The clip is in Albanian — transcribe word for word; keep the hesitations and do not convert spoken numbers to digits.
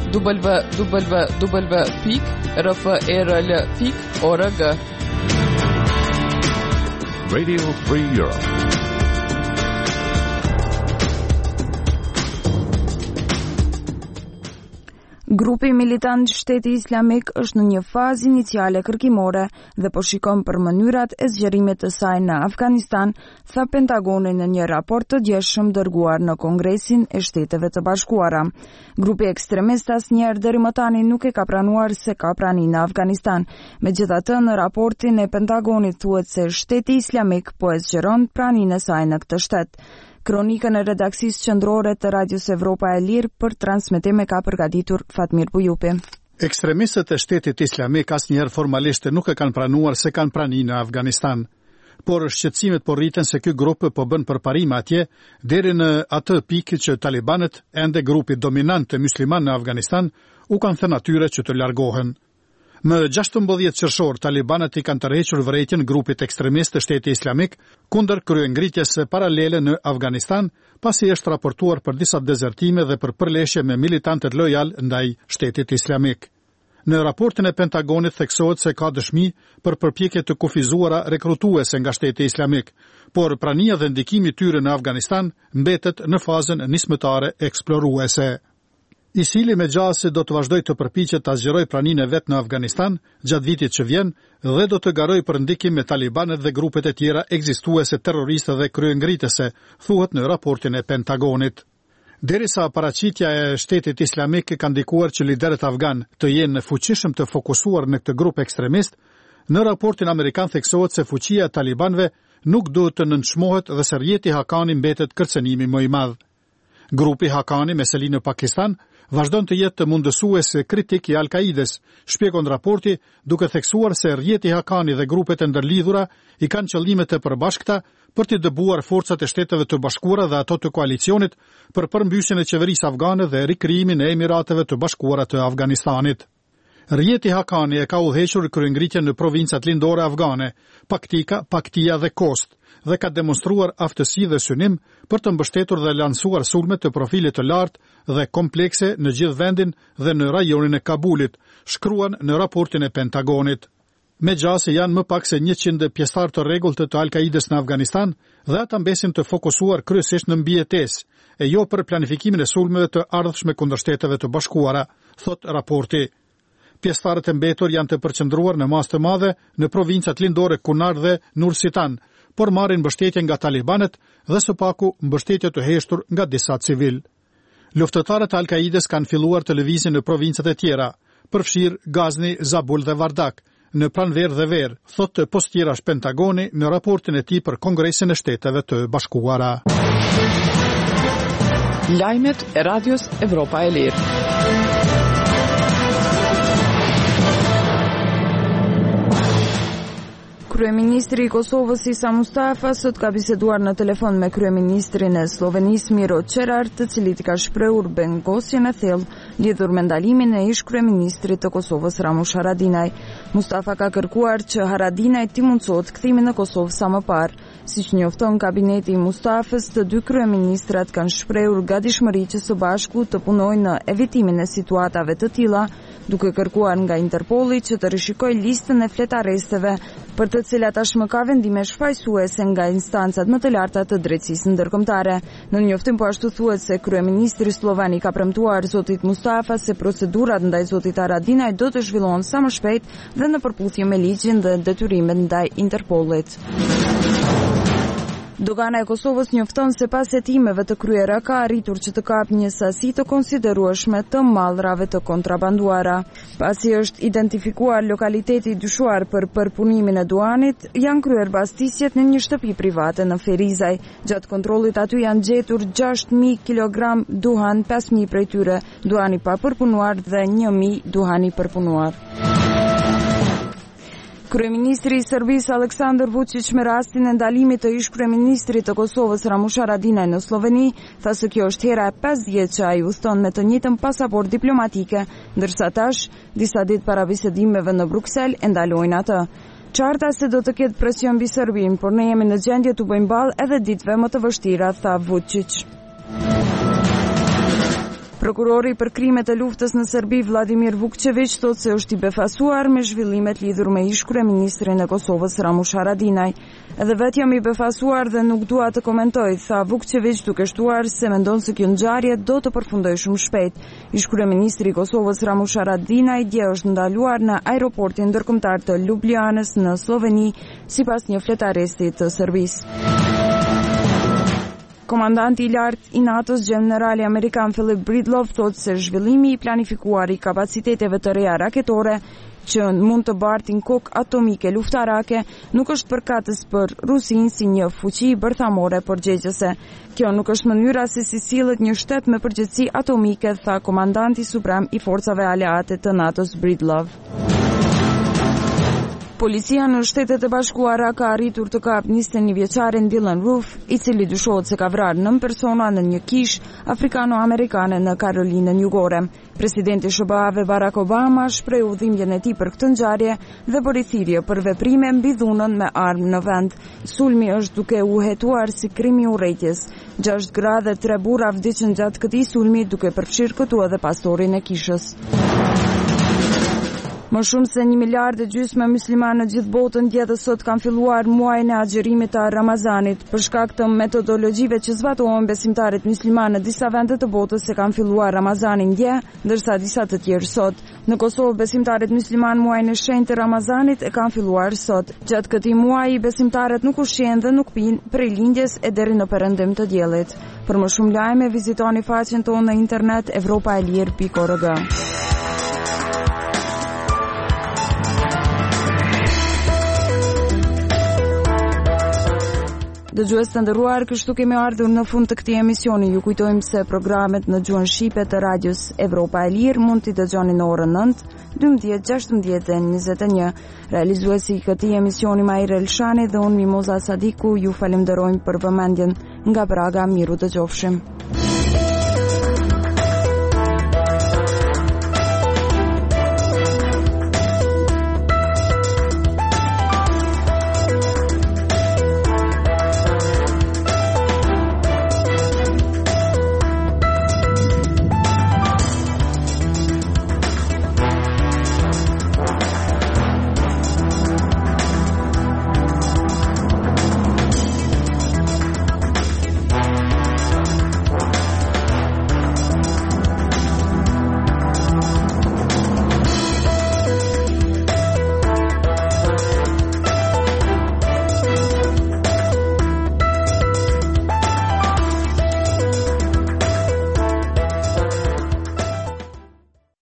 w w w pikë r f e r l pikë org. Radio Free Europe. Grupi militant Shteti Islamik është në një fazë iniciale kërkimore dhe po shikon për mënyrat e zgjerimit të saj në Afganistan, tha Pentagoni në një raport të djeshëm dërguar në Kongresin e Shteteve të Bashkuara. Grupi ekstremist asnjëherë deri më tani nuk e ka pranuar se ka prani në Afganistan. Megjithatë, në raportin e Pentagonit thuhet se Shteti Islamik po e zgjeron praninë e saj në këtë shtet. Kronikën e redaksisë qendrore të Radios Evropa e Lirë për transmetim e ka përgatitur Fatmir Bujupi. Ekstremistët e Shtetit Islamik asnjëherë formalisht nuk e kanë pranuar se kanë prani në Afganistan, por shqetësimet po rriten se ky grup po bën përparime atje deri në atë pikë që talibanët, ende grupi dominant musliman në Afganistan, u kanë thënë atyre që të largohen. Më gjashtëmbëdhjetë qershor, talibanët i kanë tërhequr vërejtjen grupit ekstremist të Shtetit Islamik kundër kryengritjes paralele në Afganistan, pasi është raportuar për disa dezertime dhe për përleshje me militantët lojal ndaj Shtetit Islamik. Në raportin e Pentagonit theksohet se ka dëshmi për përpjekje të kufizuara rekrutuese nga Shteti Islamik, por prania dhe ndikimi i tyre në Afganistan mbetet në fazën nismëtare eksploruese. ISIL me gjase do të vazhdoj të përpiqet ta zgjeroj praninë e vet në Afganistan gjatë vitit që vjen dhe do të garoj për ndikim me talibanët dhe grupet e tjera ekzistuese terroriste dhe kryengritëse, thuhet në raportin e Pentagonit. Derisa paraqitja e Shtetit Islamik ka ndikuar që liderët afgan të jenë fuqishëm të fokusuar në këtë grup ekstremist, në raportin amerikan theksohet se fuqia e talibanëve nuk duhet të nënçmohet dhe se rjeti Hakani mbetet kërcënimi më i madh. Grupi Hakani me seli në Pakistan vazhdon të jetë të mundësues kritik i Al-Kaides, shpjegon raporti, duke theksuar se rjeti Hakani dhe grupet e ndërlidhura i kanë qëllime të përbashkëta për të dëbuar forcat e Shteteve të Bashkuara dhe ato të koalicionit për përmbysjen e qeverisë afgane dhe rikrijimin e Emirateve të Bashkuara të Afganistanit. Rjeti Hakani e ka udhëhequr kryengritjen në provincat lindore afgane, Paktika, Paktia dhe Kost, dhe ka demonstruar aftësi dhe synim për të mbështetur dhe lansuar sulme të profilit të lartë dhe komplekse në gjithë vendin dhe në rajonin e Kabulit, shkruan në raportin e Pentagonit. Megjithëse janë më pak se njëqind pjesëtar të rregullt të Al-Kaides në Afganistan dhe ata mbesin të fokusuar kryesisht në mbijetesë, e jo për planifikimin e sulmeve të ardhshme kundër Shteteve të Bashkuara, thot raporti. Pjesëtarët e mbetur janë të përqendruar në masë të madhe në provincat lindore Kunar dhe Nur-Sitan, por marrin mbështetje nga talibanët dhe së paku mbështetje të heshtur nga disa civil. Luftëtarët e Al-Kaides kanë filluar të lëvizin në provincat e tjera, përfshirë Ghazni, Zabul dhe Vardak, në pranverë dhe verë, thotë postirash Pentagoni në raportin e tij për Kongresin e Shteteve të Bashkuara. Lajmet e Radios Evropa e Lirë. Kryeministri i Kosovës Isa Mustafa sot ka biseduar në telefon me kryeministrin e Slovenisë Miro Cerar, të cilit ka shprehur bengosjen e thellë lidhur me ndalimin e ish kryeministrit të Kosovës Ramush Haradinaj. Mustafa ka kërkuar që Haradinaj t'i mundsohet kthimi në Kosovë sa më parë. Siç njofton kabineti i Mustafës, të dy kryeministrat kanë shprehur gatishmëri që së bashku të punojnë në evitimin e situatave të tilla, duke kërkuar nga Interpolli që të rishikojë listën e fletaresteve për të cilat tashmë ka vendime shfaqësuese nga instancat më të larta të drejtësisë ndërkombëtare. Në njoftim po ashtu thuhet se kryeministri sloven i ka premtuar zotit Mustafa se procedurat ndaj zotit Haradinaj do të zhvillohen sa më shpejt dhe në përputhje me ligjin dhe detyrimet ndaj Interpollit. Dogana e Kosovës njofton se pas hetimeve të kryera ka arritur që të kapë një sasi të konsiderueshme të mallrave të kontrabanduara. Pasi është identifikuar lokaliteti dyshuar për përpunimin e duanit, janë kryer bastisjet në një shtëpi private në Ferizaj. Gjatë kontrollit aty janë gjetur gjashtë mijë kilogram duhan, pesë mijë prej tyre duani pa përpunuar dhe një mijë duhani përpunuar. Kryeministri i Serbisë Aleksandar Vučić me rastin e ndalimit të ish kryeministrit të Kosovës Ramush Haradinaj në Sloveni, tha se kjo është hera e pesëdhjetë që ai udhton me të njëjtën pasaportë diplomatike, ndërsa tash disa ditë para bisedimeve në Bruksel e ndalojnë atë. Qarta se do të ketë presion mbi Serbinë, por ne jemi në gjendje të bëjmë ballë edhe ditëve më të vështira, tha Vučić. Prokurori për krimet e luftës në Serbi, Vladimir Vukčević, thotë se është i befasuar me zhvillimet lidhur me ish kryeministrin e Kosovës Ramush Haradinaj. Edhe vetë jam i befasuar dhe nuk dua të komentoj, tha Vukčević, duke shtuar se mendon se kjo ngjarje do të përfundojë shumë shpejt. Ish kryeministri i Kosovës Ramush Haradinaj dje është ndaluar në aeroportin ndërkombëtar të Ljubljanës në Sloveni, sipas një fletaresti të Serbisë. Komandanti i lartë i NATO-s, generali amerikan Philip Breedlove, thotë se zhvillimi i planifikuar i kapaciteteve të reja raketore që mund të bartin kokë atomike luftarake nuk është përkatës për Rusinë si një fuqi bërthamore përgjegjëse. Kjo nuk është mënyra se si sillet një shtet me përgjegjësi atomike, tha komandanti suprem i forcave aleate të NATO-s Breedlove. Policia në Shtetet e Bashkuara ka arritur të kapë njëzet e një vjeçarin Dylan Roof, i cili dyshohet se ka vrarë nëntë persona në një kishë afrikano-amerikane në Karolinën Jugore. Presidenti S B A-ve Barack Obama shprehu dhimbjen e tij për këtë ngjarje dhe bëri thirrje për veprime mbi dhunën me armë në vend. Sulmi është duke u hetuar si krim i urrejtjes. Gjashtë gra dhe tre burra vdiqën gjatë këtij sulmi, duke përfshirë këtu edhe pastorin e kishës. Më shumë se një miliard e gjysmë muslimanë në gjithë botën dje dhe sot kanë filluar muajin e agjerimit të Ramazanit. Për shkak të metodologjive që zbatohen, besimtarët muslimanë në disa vende të botës se kanë filluar Ramazanin dje, ndërsa disa të tjerë sot. Në Kosovë, besimtarët muslimanë muajin e shenjtë të Ramazanit e kanë filluar sot. Gjatë këtij muaji, besimtarët nuk ushqejnë dhe nuk pinë prej lindjes e deri në perëndim të diellit. Për më shumë lajme, vizitoni faqen tonë në internet europa e lir pikë org. Dëgjues të nderuar, kështu kemi ardhur në fund të këtij emisioni. Ju kujtojmë se programet në gjuhën shqipe të radios Evropa e Lirë mund t'i dëgjoni në orën nëntë, dymbëdhjetë, gjashtëmbëdhjetë dhe njëzet e një. Realizuesi i këtij emisioni Maire Elshani dhe unë Mimoza Sadiku ju falenderojmë për vëmendjen. Nga Praga, miru dëgjofshim.